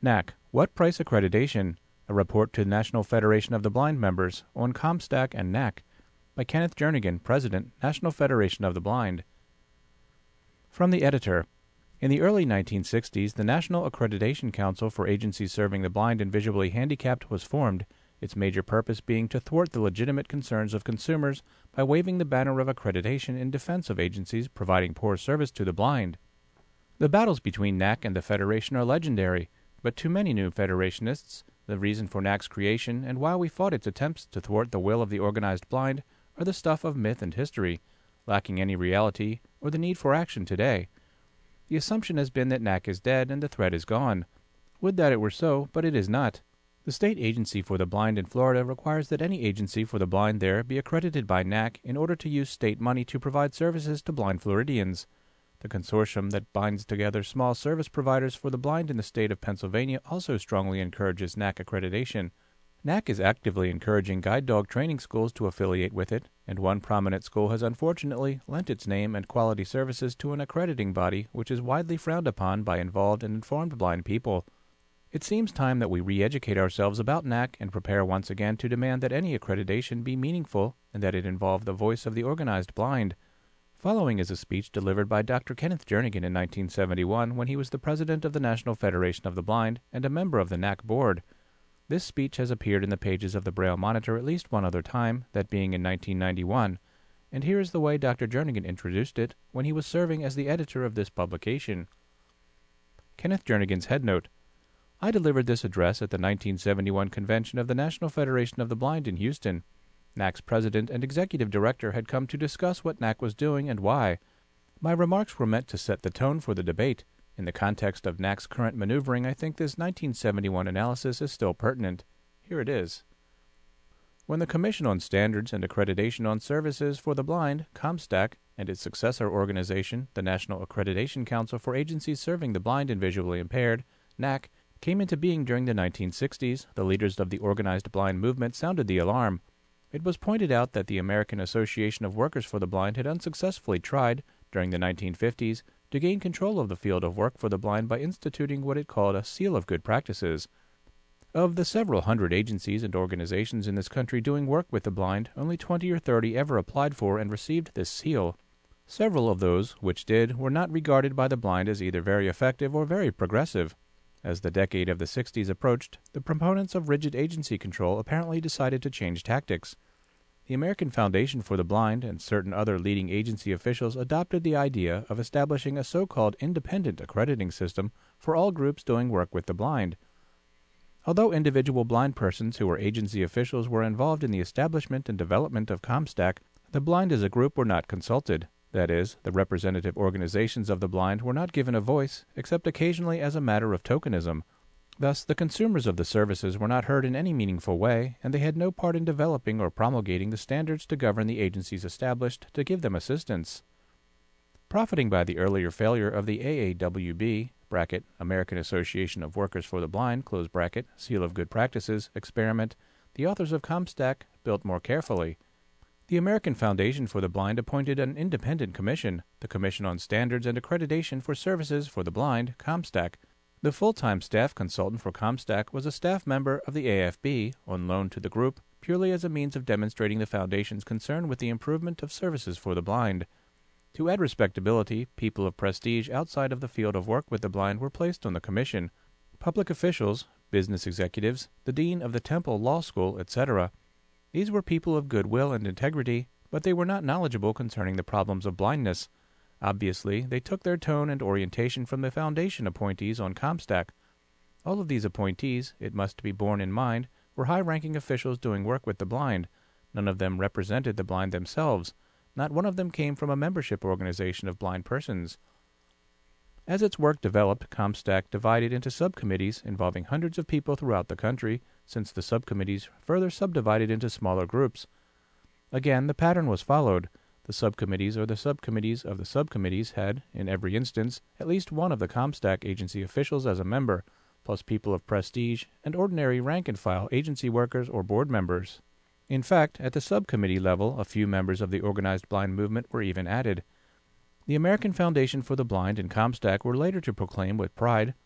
NAC, What Price Accreditation? A Report to the National Federation of the Blind Members on ComStack and NAC by Kenneth Jernigan, President, National Federation of the Blind. From the editor. In the early 1960s, the National Accreditation Council for Agencies Serving the Blind and Visually Handicapped was formed, its major purpose being to thwart the legitimate concerns of consumers by waving the banner of accreditation in defense of agencies providing poor service to the blind. The battles between NAC and the Federation are legendary, but to many new Federationists, the reason for NAC's creation and why we fought its attempts to thwart the will of the organized blind are the stuff of myth and history, lacking any reality or the need for action today. The assumption has been that NAC is dead and the threat is gone. Would that it were so, but it is not. The State Agency for the Blind in Florida requires that any agency for the blind there be accredited by NAC in order to use state money to provide services to blind Floridians. The consortium that binds together small service providers for the blind in the state of Pennsylvania also strongly encourages NAC accreditation. NAC is actively encouraging guide dog training schools to affiliate with it, and one prominent school has unfortunately lent its name and quality services to an accrediting body which is widely frowned upon by involved and informed blind people. It seems time that we re-educate ourselves about NAC and prepare once again to demand that any accreditation be meaningful and that it involve the voice of the organized blind. Following is a speech delivered by Dr. Kenneth Jernigan in 1971 when he was the president of the National Federation of the Blind and a member of the NAC board. This speech has appeared in the pages of the Braille Monitor at least one other time, that being in 1991, and here is the way Dr. Jernigan introduced it when he was serving as the editor of this publication. Kenneth Jernigan's headnote. I delivered this address at the 1971 convention of the National Federation of the Blind in Houston. NAC's president and executive director had come to discuss what NAC was doing and why. My remarks were meant to set the tone for the debate. In the context of NAC's current maneuvering, I think this 1971 analysis is still pertinent. Here it is. When the Commission on Standards and Accreditation on Services for the Blind, ComStack, and its successor organization, the National Accreditation Council for Agencies Serving the Blind and Visually Impaired, NAC, came into being during the 1960s, the leaders of the organized blind movement sounded the alarm. It was pointed out that the American Association of Workers for the Blind had unsuccessfully tried, during the 1950s, to gain control of the field of work for the blind by instituting what it called a seal of good practices. Of the several hundred agencies and organizations in this country doing work with the blind, only 20 or 30 ever applied for and received this seal. Several of those which did were not regarded by the blind as either very effective or very progressive. As the decade of the 60s approached, the proponents of rigid agency control apparently decided to change tactics. The American Foundation for the Blind and certain other leading agency officials adopted the idea of establishing a so-called independent accrediting system for all groups doing work with the blind. Although individual blind persons who were agency officials were involved in the establishment and development of ComStack, the blind as a group were not consulted. That is, the representative organizations of the blind were not given a voice, except occasionally as a matter of tokenism. Thus, the consumers of the services were not heard in any meaningful way, and they had no part in developing or promulgating the standards to govern the agencies established to give them assistance. Profiting by the earlier failure of the AAWB, American Association of Workers for the Blind, seal of good practices, experiment, the authors of ComStack built more carefully. The American Foundation for the Blind appointed an independent commission, the Commission on Standards and Accreditation for Services for the Blind, ComStack. The full-time staff consultant for ComStack was a staff member of the AFB, on loan to the group, purely as a means of demonstrating the Foundation's concern with the improvement of services for the blind. To add respectability, people of prestige outside of the field of work with the blind were placed on the commission. Public officials, business executives, the dean of the Temple Law School, etc. These were people of goodwill and integrity, but they were not knowledgeable concerning the problems of blindness. Obviously, they took their tone and orientation from the Foundation appointees on ComStack. All of these appointees, it must be borne in mind, were high-ranking officials doing work with the blind. None of them represented the blind themselves. Not one of them came from a membership organization of blind persons. As its work developed, ComStack divided into subcommittees involving hundreds of people throughout the country, since the subcommittees further subdivided into smaller groups. Again, the pattern was followed. The subcommittees or the subcommittees of the subcommittees had, in every instance, at least one of the ComStack agency officials as a member, plus people of prestige and ordinary rank-and-file agency workers or board members. In fact, at the subcommittee level, a few members of the organized blind movement were even added. The American Foundation for the Blind and ComStack were later to proclaim with pride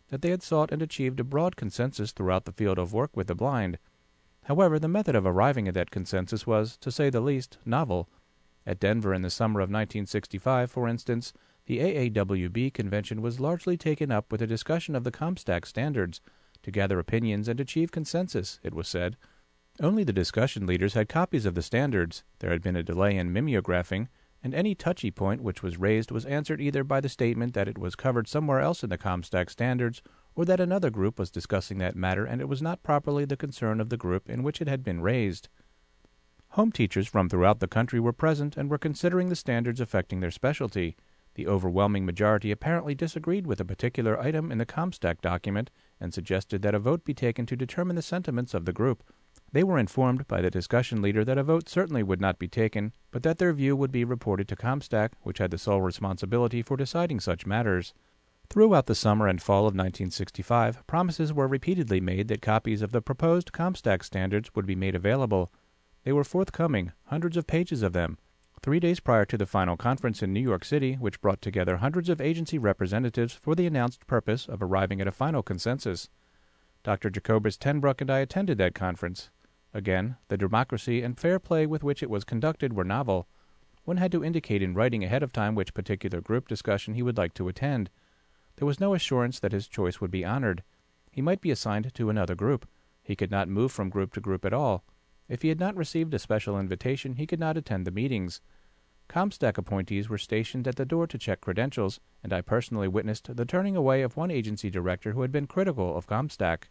that they had sought and achieved a broad consensus throughout the field of work with the blind. However, the method of arriving at that consensus was, to say the least, novel. At Denver in the summer of 1965, for instance, the AAWB convention was largely taken up with a discussion of the CompStak standards, to gather opinions and achieve consensus, it was said. Only the discussion leaders had copies of the standards, there had been a delay in mimeographing, and any touchy point which was raised was answered either by the statement that it was covered somewhere else in the CompStak standards, or that another group was discussing that matter and it was not properly the concern of the group in which it had been raised. Home teachers from throughout the country were present and were considering the standards affecting their specialty. The overwhelming majority apparently disagreed with a particular item in the CompStak document and suggested that a vote be taken to determine the sentiments of the group. They were informed by the discussion leader that a vote certainly would not be taken, but that their view would be reported to CompStak, which had the sole responsibility for deciding such matters. Throughout the summer and fall of 1965, promises were repeatedly made that copies of the proposed CompStak standards would be made available. They were forthcoming, hundreds of pages of them. 3 days prior to the final conference in New York City, which brought together hundreds of agency representatives for the announced purpose of arriving at a final consensus. Dr. Jacobus Tenbruck and I attended that conference. Again, the democracy and fair play with which it was conducted were novel. One had to indicate in writing ahead of time which particular group discussion he would like to attend. There was no assurance that his choice would be honored. He might be assigned to another group. He could not move from group to group at all. If he had not received a special invitation, he could not attend the meetings. CompStak appointees were stationed at the door to check credentials, and I personally witnessed the turning away of one agency director who had been critical of CompStak.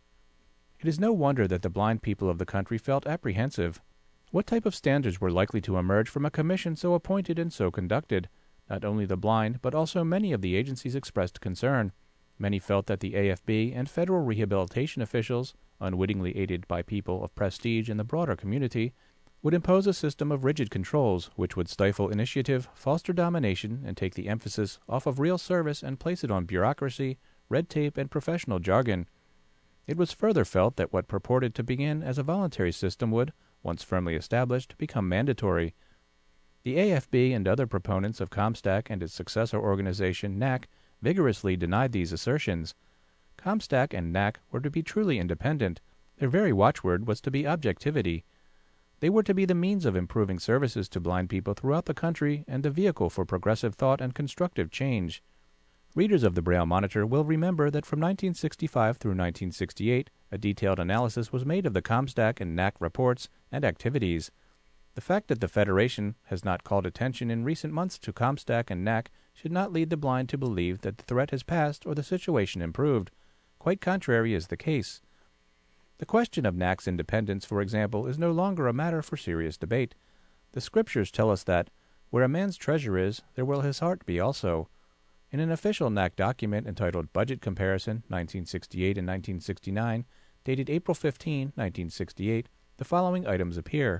It is no wonder that the blind people of the country felt apprehensive. What type of standards were likely to emerge from a commission so appointed and so conducted? Not only the blind, but also many of the agencies expressed concern. Many felt that the AFB and federal rehabilitation officials, unwittingly aided by people of prestige in the broader community, would impose a system of rigid controls which would stifle initiative, foster domination, and take the emphasis off of real service and place it on bureaucracy, red tape, and professional jargon. It was further felt that what purported to begin as a voluntary system would, once firmly established, become mandatory. The AFB and other proponents of CompStak and its successor organization, NAC, vigorously denied these assertions. CompStak and NAC were to be truly independent. Their very watchword was to be objectivity. They were to be the means of improving services to blind people throughout the country and the vehicle for progressive thought and constructive change. Readers of the Braille Monitor will remember that from 1965 through 1968, a detailed analysis was made of the CompStak and NAC reports and activities. The fact that the Federation has not called attention in recent months to CompStak and NAC should not lead the blind to believe that the threat has passed or the situation improved. Quite contrary is the case. The question of NAC's independence, for example, is no longer a matter for serious debate. The Scriptures tell us that, where a man's treasure is, there will his heart be also. In an official NAC document entitled Budget Comparison, 1968 and 1969, dated April 15, 1968, the following items appear.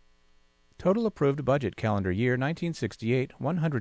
Total approved budget calendar year 1968,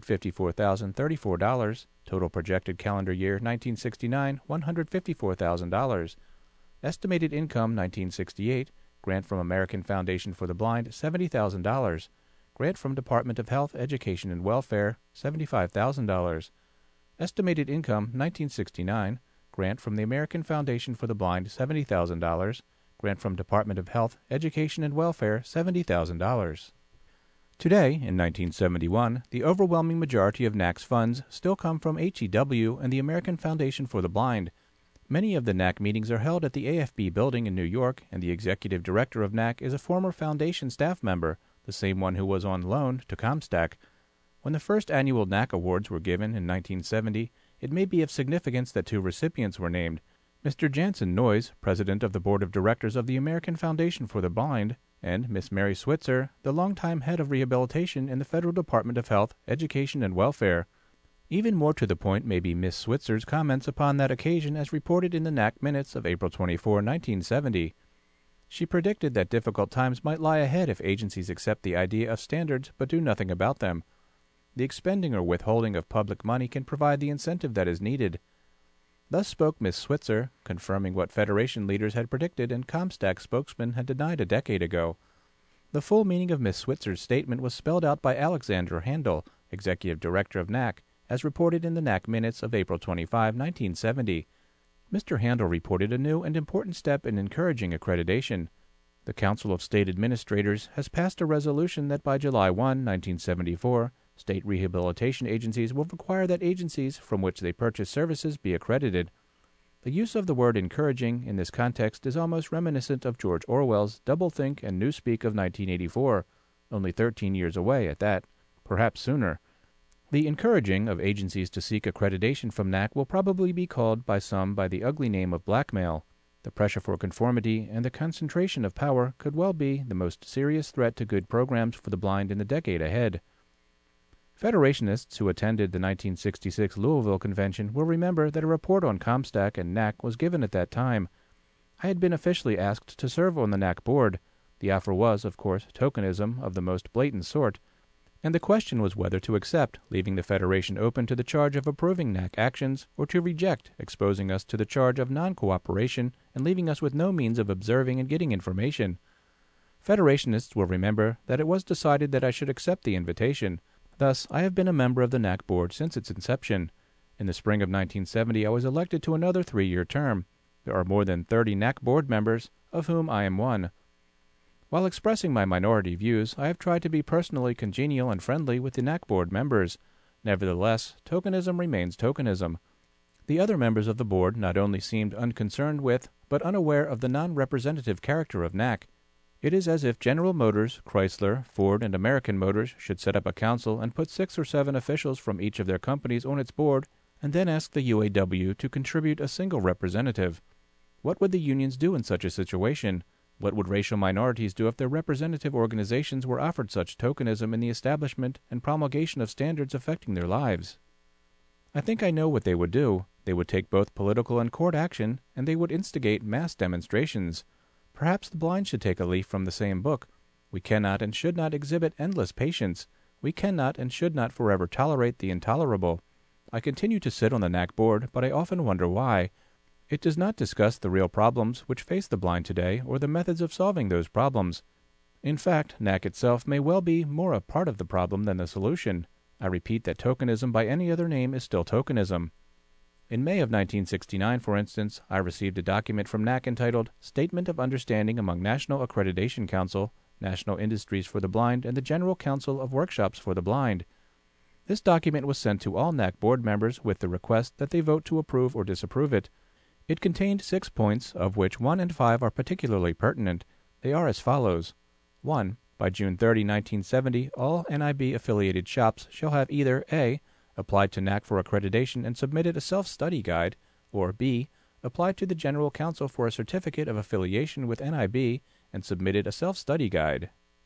$154,034. Total projected calendar year 1969, $154,000. Estimated income 1968, grant from American Foundation for the Blind, $70,000. Grant from Department of Health, Education, and Welfare, $75,000. Estimated income 1969, grant from the American Foundation for the Blind, $70,000. Grant from Department of Health, Education, and Welfare, $70,000. Today, in 1971, the overwhelming majority of NAC's funds still come from HEW and the American Foundation for the Blind. Many of the NAC meetings are held at the AFB building in New York, and the executive director of NAC is a former Foundation staff member, the same one who was on loan to CompStak. When the first annual NAC awards were given in 1970, it may be of significance that 2 recipients were named, Mr. Jansen Noyes, president of the board of directors of the American Foundation for the Blind, and Miss Mary Switzer, the longtime head of rehabilitation in the Federal Department of Health, Education, and Welfare. Even more to the point may be Miss Switzer's comments upon that occasion as reported in the NAC minutes of April 24, 1970. She predicted that difficult times might lie ahead if agencies accept the idea of standards but do nothing about them. The expending or withholding of public money can provide the incentive that is needed. Thus spoke Miss Switzer, confirming what Federation leaders had predicted and CompStak spokesman had denied a decade ago. The full meaning of Miss Switzer's statement was spelled out by Alexander Handel, executive director of NAC, as reported in the NAC minutes of April 25, 1970. Mr. Handel reported a new and important step in encouraging accreditation. The Council of State Administrators has passed a resolution that by July 1, 1974, state rehabilitation agencies will require that agencies from which they purchase services be accredited. The use of the word encouraging in this context is almost reminiscent of George Orwell's Doublethink and Newspeak of 1984, only 13 years away at that, perhaps sooner. The encouraging of agencies to seek accreditation from NAC will probably be called by some by the ugly name of blackmail. The pressure for conformity and the concentration of power could well be the most serious threat to good programs for the blind in the decade ahead. Federationists who attended the 1966 Louisville Convention will remember that a report on ComStack and NAC was given at that time. I had been officially asked to serve on the NAC board. The offer was, of course, tokenism of the most blatant sort, and the question was whether to accept, leaving the Federation open to the charge of approving NAC actions, or to reject, exposing us to the charge of non-cooperation and leaving us with no means of observing and getting information. Federationists will remember that it was decided that I should accept the invitation. Thus, I have been a member of the NAC board since its inception. In the spring of 1970, I was elected to another 3-year term. There are more than 30 NAC board members, of whom I am one. While expressing my minority views, I have tried to be personally congenial and friendly with the NAC board members. Nevertheless, tokenism remains tokenism. The other members of the board not only seemed unconcerned with, but unaware of the non-representative character of NAC. It is as if General Motors, Chrysler, Ford, and American Motors should set up a council and put 6 or 7 officials from each of their companies on its board, and then ask the UAW to contribute a single representative. What would the unions do in such a situation? What would racial minorities do if their representative organizations were offered such tokenism in the establishment and promulgation of standards affecting their lives? I think I know what they would do. They would take both political and court action, and they would instigate mass demonstrations. Perhaps the blind should take a leaf from the same book. We cannot and should not exhibit endless patience. We cannot and should not forever tolerate the intolerable. I continue to sit on the NAC board, but I often wonder why. It does not discuss the real problems which face the blind today or the methods of solving those problems. In fact, NAC itself may well be more a part of the problem than the solution. I repeat that tokenism by any other name is still tokenism. In May of 1969, for instance, I received a document from NAC entitled Statement of Understanding among National Accreditation Council, National Industries for the Blind, and the General Council of Workshops for the Blind. This document was sent to all NAC board members with the request that they vote to approve or disapprove it. It contained 6 points, of which 1 and 5 are particularly pertinent. They are as follows. 1. By June 30, 1970, all NIB-affiliated shops shall have either A. applied to NAC for accreditation and submitted a self-study guide, or B. applied to the General Council for a certificate of affiliation with NIB and submitted a self-study guide.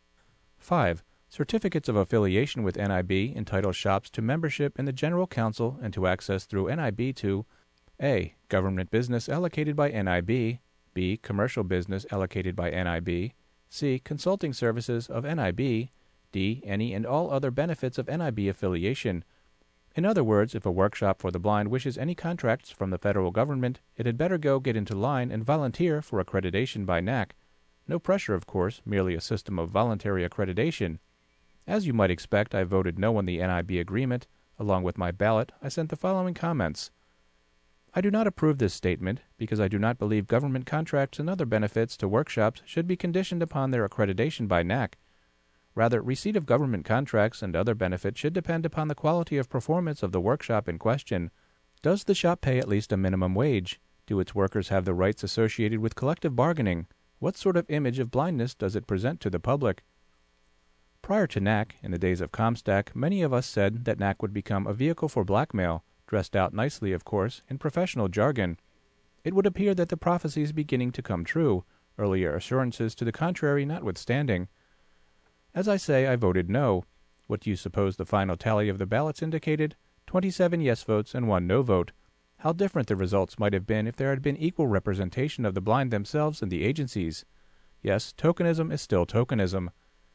5. Certificates of affiliation with NIB entitle shops to membership in the General Council and to access through NIB to A. Government business allocated by NIB, B. Commercial business allocated by NIB, C. Consulting services of NIB, D. Any and all other benefits of NIB affiliation. In other words, if a workshop for the blind wishes any contracts from the federal government, it had better go get into line and volunteer for accreditation by NAC. No pressure, of course, merely a system of voluntary accreditation. As you might expect, I voted no on the NIB agreement. Along with my ballot, I sent the following comments. I do not approve this statement because I do not believe government contracts and other benefits to workshops should be conditioned upon their accreditation by NAC. Rather, receipt of government contracts and other benefits should depend upon the quality of performance of the workshop in question. Does the shop pay at least a minimum wage? Do its workers have the rights associated with collective bargaining? What sort of image of blindness does it present to the public? Prior to NAC, in the days of ComStack, many of us said that NAC would become a vehicle for blackmail, dressed out nicely, of course, in professional jargon. It would appear that the prophecy is beginning to come true, earlier assurances to the contrary notwithstanding. As I say, I voted no. What do you suppose the final tally of the ballots indicated? 27 yes votes and 1 no vote. How different the results might have been if there had been equal representation of the blind themselves in the agencies. Yes, tokenism is still tokenism.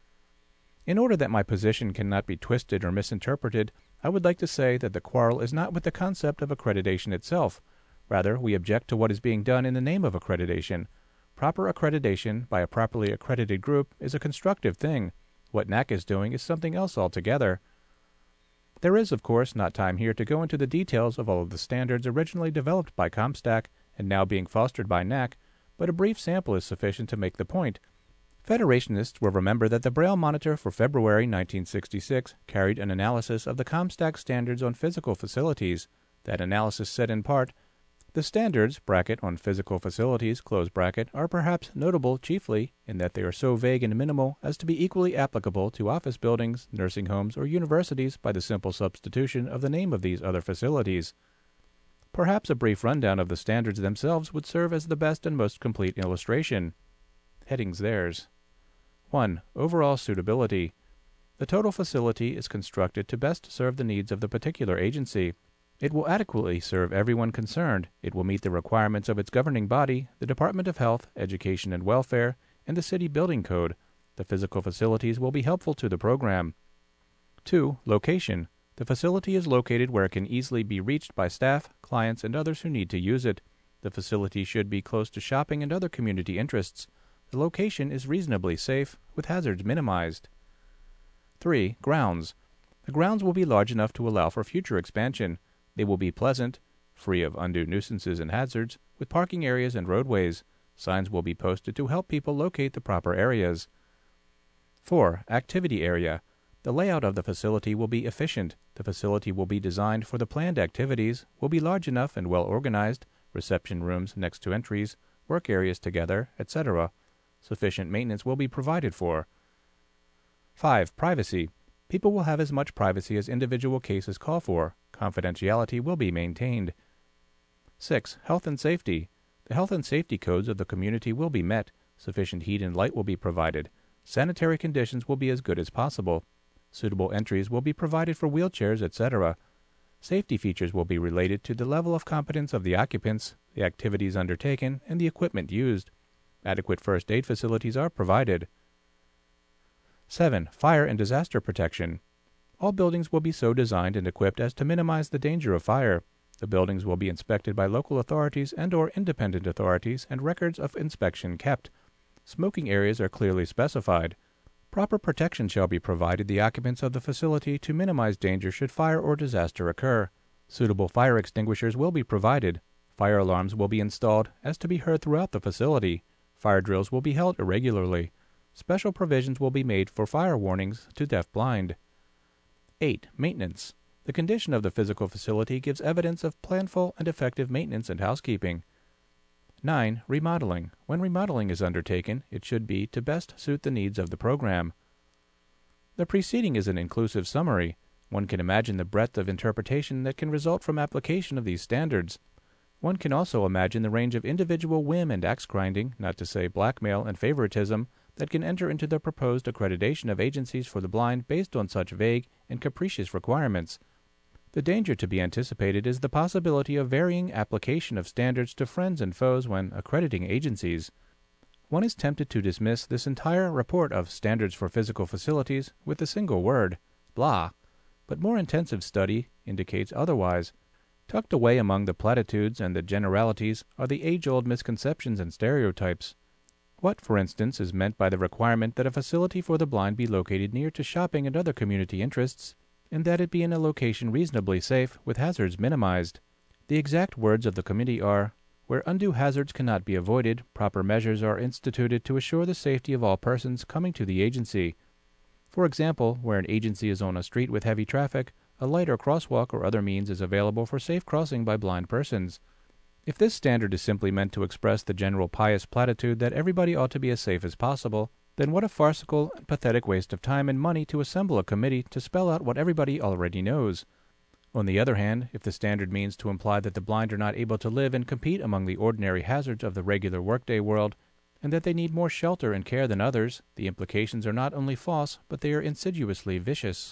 In order that my position cannot be twisted or misinterpreted, I would like to say that the quarrel is not with the concept of accreditation itself. Rather, we object to what is being done in the name of accreditation. Proper accreditation by a properly accredited group is a constructive thing. What NAC is doing is something else altogether. There is, of course, not time here to go into the details of all of the standards originally developed by ComStack and now being fostered by NAC, but a brief sample is sufficient to make the point. Federationists will remember that the Braille Monitor for February 1966 carried an analysis of the CompStack standards on physical facilities. That analysis said in part, "The standards (on physical facilities) are perhaps notable chiefly in that they are so vague and minimal as to be equally applicable to office buildings, nursing homes, or universities by the simple substitution of the name of these other facilities." Perhaps a brief rundown of the standards themselves would serve as the best and most complete illustration. Headings theirs. 1. Overall suitability. The total facility is constructed to best serve the needs of the particular agency. It will adequately serve everyone concerned. It will meet the requirements of its governing body, the Department of Health, Education and Welfare, and the City Building Code. The physical facilities will be helpful to the program. 2. Location. The facility is located where it can easily be reached by staff, clients, and others who need to use it. The facility should be close to shopping and other community interests. The location is reasonably safe, with hazards minimized. 3. Grounds. The grounds will be large enough to allow for future expansion. They will be pleasant, free of undue nuisances and hazards, with parking areas and roadways. Signs will be posted to help people locate the proper areas. 4. Activity area. The layout of the facility will be efficient. The facility will be designed for the planned activities, will be large enough and well organized, reception rooms next to entries, work areas together, etc. Sufficient maintenance will be provided for. 5. Privacy. People will have as much privacy as individual cases call for. Confidentiality will be maintained. 6. Health and safety. The health and safety codes of the community will be met. Sufficient heat and light will be provided. Sanitary conditions will be as good as possible. Suitable entries will be provided for wheelchairs, etc. Safety features will be related to the level of competence of the occupants, the activities undertaken, and the equipment used. Adequate first aid facilities are provided. 7. Fire and disaster protection. All buildings will be so designed and equipped as to minimize the danger of fire. The buildings will be inspected by local authorities and/or independent authorities and records of inspection kept. Smoking areas are clearly specified. Proper protection shall be provided the occupants of the facility to minimize danger should fire or disaster occur. Suitable fire extinguishers will be provided. Fire alarms will be installed as to be heard throughout the facility. Fire drills will be held irregularly. Special provisions will be made for fire warnings to deaf-blind. 8. Maintenance. The condition of the physical facility gives evidence of planful and effective maintenance and housekeeping. 9. Remodeling. When remodeling is undertaken, it should be to best suit the needs of the program. The preceding is an inclusive summary. One can imagine the breadth of interpretation that can result from application of these standards. One can also imagine the range of individual whim and axe-grinding, not to say blackmail and favoritism, that can enter into the proposed accreditation of agencies for the blind based on such vague and capricious requirements. The danger to be anticipated is the possibility of varying application of standards to friends and foes when accrediting agencies. One is tempted to dismiss this entire report of Standards for Physical Facilities with a single word, blah, but more intensive study indicates otherwise. Tucked away among the platitudes and the generalities are the age-old misconceptions and stereotypes. What, for instance, is meant by the requirement that a facility for the blind be located near to shopping and other community interests, and that it be in a location reasonably safe, with hazards minimized? The exact words of the committee are, "Where undue hazards cannot be avoided, proper measures are instituted to assure the safety of all persons coming to the agency." For example, where an agency is on a street with heavy traffic, a light or crosswalk or other means is available for safe crossing by blind persons. If this standard is simply meant to express the general pious platitude that everybody ought to be as safe as possible, then what a farcical and pathetic waste of time and money to assemble a committee to spell out what everybody already knows. On the other hand, if the standard means to imply that the blind are not able to live and compete among the ordinary hazards of the regular workday world, and that they need more shelter and care than others, the implications are not only false, but they are insidiously vicious.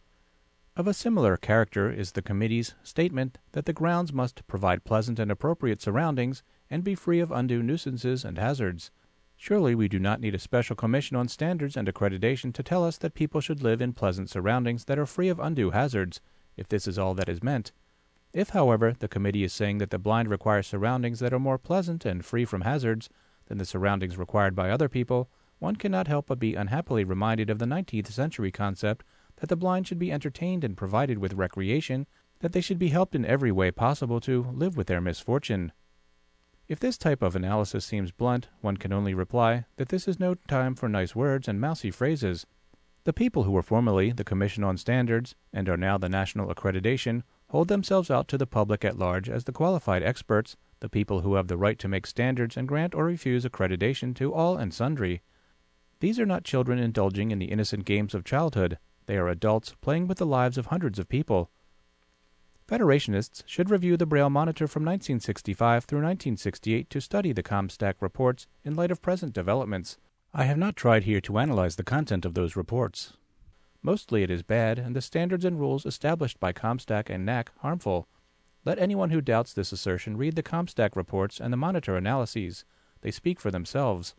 Of a similar character is the committee's statement that the grounds must provide pleasant and appropriate surroundings and be free of undue nuisances and hazards. Surely we do not need a special commission on standards and accreditation to tell us that people should live in pleasant surroundings that are free of undue hazards, if this is all that is meant. If, however, the committee is saying that the blind require surroundings that are more pleasant and free from hazards than the surroundings required by other people, one cannot help but be unhappily reminded of the 19th century concept that the blind should be entertained and provided with recreation, that they should be helped in every way possible to live with their misfortune. If this type of analysis seems blunt, one can only reply that this is no time for nice words and mousy phrases. The people who were formerly the Commission on Standards and are now the National Accreditation hold themselves out to the public at large as the qualified experts, the people who have the right to make standards and grant or refuse accreditation to all and sundry. These are not children indulging in the innocent games of childhood. They are adults playing with the lives of hundreds of people. Federationists should review the Braille Monitor from 1965 through 1968 to study the Comstack reports in light of present developments. I have not tried here to analyze the content of those reports. Mostly it is bad, and the standards and rules established by Comstack and NAC harmful. Let anyone who doubts this assertion read the Comstack reports and the Monitor analyses. They speak for themselves.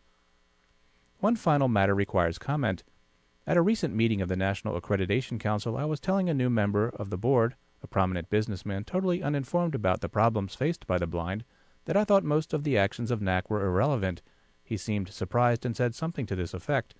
One final matter requires comment. At a recent meeting of the National Accreditation Council, I was telling a new member of the board, a prominent businessman totally uninformed about the problems faced by the blind, that I thought most of the actions of NAC were irrelevant. He seemed surprised and said something to this effect.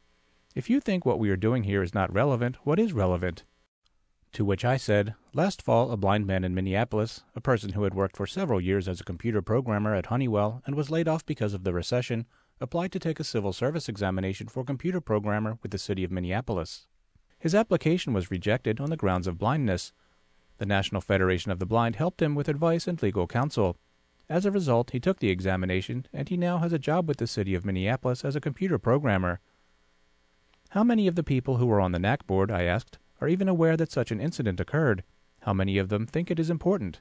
If you think what we are doing here is not relevant, what is relevant? To which I said, last fall a blind man in Minneapolis, a person who had worked for several years as a computer programmer at Honeywell and was laid off because of the recession, applied to take a civil service examination for computer programmer with the city of Minneapolis. His application was rejected on the grounds of blindness. The National Federation of the Blind helped him with advice and legal counsel. As a result, he took the examination, and he now has a job with the city of Minneapolis as a computer programmer. How many of the people who are on the NAC board, I asked, are even aware that such an incident occurred? How many of them think it is important?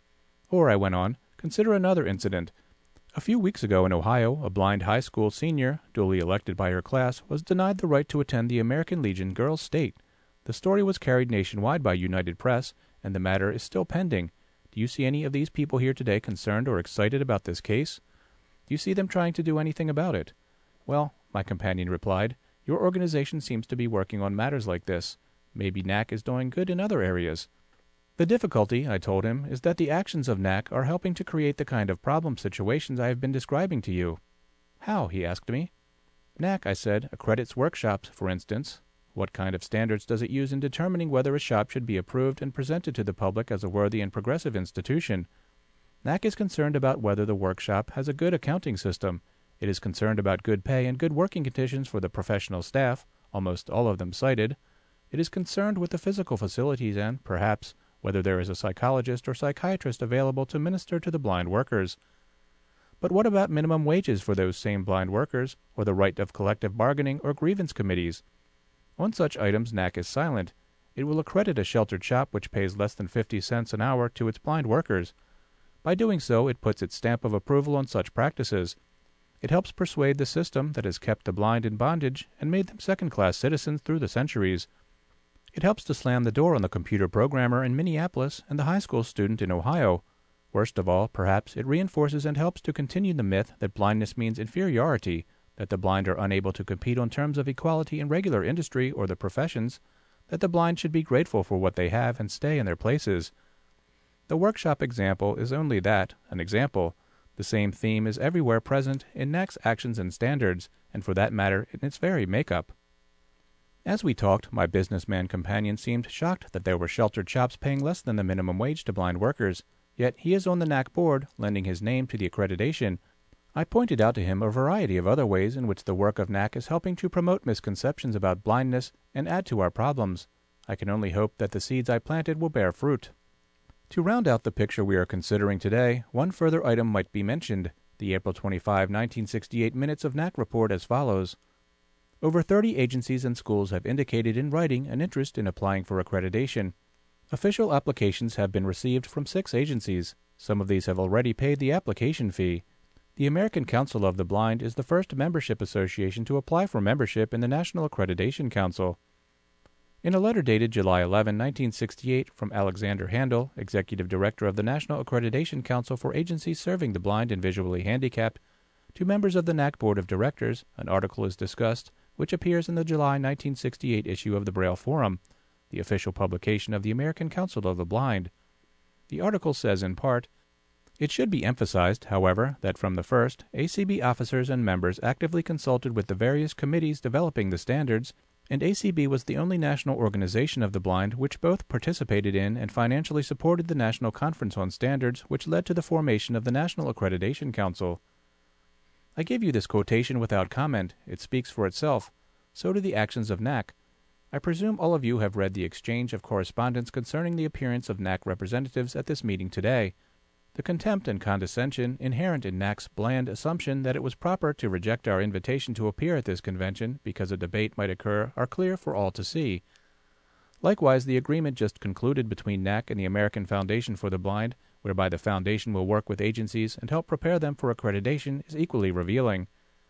Or, I went on, consider another incident. A few weeks ago in Ohio, a blind high school senior, duly elected by her class, was denied the right to attend the American Legion Girls State. The story was carried nationwide by United Press, and the matter is still pending. Do you see any of these people here today concerned or excited about this case? Do you see them trying to do anything about it? Well, my companion replied, your organization seems to be working on matters like this. Maybe NAC is doing good in other areas. The difficulty, I told him, is that the actions of NAC are helping to create the kind of problem situations I have been describing to you. How? He asked me. NAC, I said, accredits workshops, for instance. What kind of standards does it use in determining whether a shop should be approved and presented to the public as a worthy and progressive institution? NAC is concerned about whether the workshop has a good accounting system. It is concerned about good pay and good working conditions for the professional staff, almost all of them cited. It is concerned with the physical facilities and, perhaps, whether there is a psychologist or psychiatrist available to minister to the blind workers. But what about minimum wages for those same blind workers, or the right of collective bargaining or grievance committees? On such items, NAC is silent. It will accredit a sheltered shop which pays less than 50 cents an hour to its blind workers. By doing so, it puts its stamp of approval on such practices. It helps persuade the system that has kept the blind in bondage and made them second-class citizens through the centuries. It helps to slam the door on the computer programmer in Minneapolis and the high school student in Ohio. Worst of all, perhaps, it reinforces and helps to continue the myth that blindness means inferiority, that the blind are unable to compete on terms of equality in regular industry or the professions, that the blind should be grateful for what they have and stay in their places. The workshop example is only that, an example. The same theme is everywhere present in NAC's actions and standards, and for that matter, in its very makeup. As we talked, my businessman companion seemed shocked that there were sheltered shops paying less than the minimum wage to blind workers, yet he is on the NAC board, lending his name to the accreditation. I pointed out to him a variety of other ways in which the work of NAC is helping to promote misconceptions about blindness and add to our problems. I can only hope that the seeds I planted will bear fruit. To round out the picture we are considering today, one further item might be mentioned, the April 25, 1968 minutes of NAC report as follows. Over 30 agencies and schools have indicated in writing an interest in applying for accreditation. Official applications have been received from 6 agencies. Some of these have already paid the application fee. The American Council of the Blind is the first membership association to apply for membership in the National Accreditation Council. In a letter dated July 11, 1968, from Alexander Handel, Executive Director of the National Accreditation Council for agencies serving the blind and visually handicapped, to members of the NAC Board of Directors, an article is discussed, which appears in the July 1968 issue of the Braille Forum, the official publication of the American Council of the Blind. The article says in part, it should be emphasized, however, that from the first, ACB officers and members actively consulted with the various committees developing the standards And ACB was the only national organization of the blind which both participated in and financially supported the National Conference on Standards, which led to the formation of the National Accreditation Council. I give you this quotation without comment. It speaks for itself. So do the actions of NAC. I presume all of you have read the exchange of correspondence concerning the appearance of NAC representatives at this meeting today. The contempt and condescension inherent in NAC's bland assumption that it was proper to reject our invitation to appear at this convention because a debate might occur are clear for all to see. Likewise, the agreement just concluded between NAC and the American Foundation for the Blind, whereby the Foundation will work with agencies and help prepare them for accreditation, is equally revealing.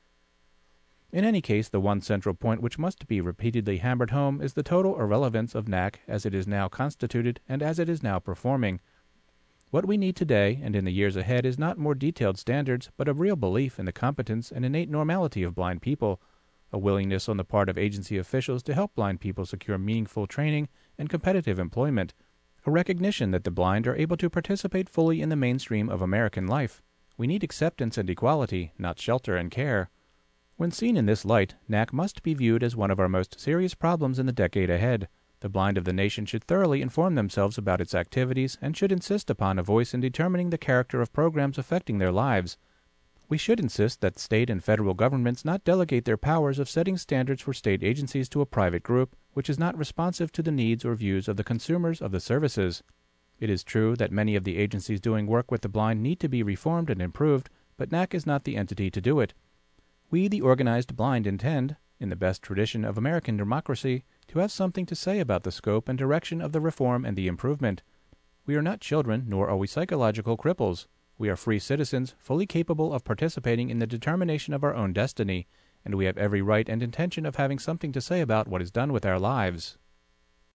In any case, the one central point which must be repeatedly hammered home is the total irrelevance of NAC as it is now constituted and as it is now performing. What we need today and in the years ahead is not more detailed standards, but a real belief in the competence and innate normality of blind people, a willingness on the part of agency officials to help blind people secure meaningful training and competitive employment, a recognition that the blind are able to participate fully in the mainstream of American life. We need acceptance and equality, not shelter and care. When seen in this light, NAC must be viewed as one of our most serious problems in the decade ahead. The blind of the nation should thoroughly inform themselves about its activities and should insist upon a voice in determining the character of programs affecting their lives. We should insist that state and federal governments not delegate their powers of setting standards for state agencies to a private group, which is not responsive to the needs or views of the consumers of the services. It is true that many of the agencies doing work with the blind need to be reformed and improved, but NAC is not the entity to do it. We, the organized blind, intend, in the best tradition of American democracy, to have something to say about the scope and direction of the reform and the improvement. We are not children, nor are we psychological cripples. We are free citizens, fully capable of participating in the determination of our own destiny, and we have every right and intention of having something to say about what is done with our lives.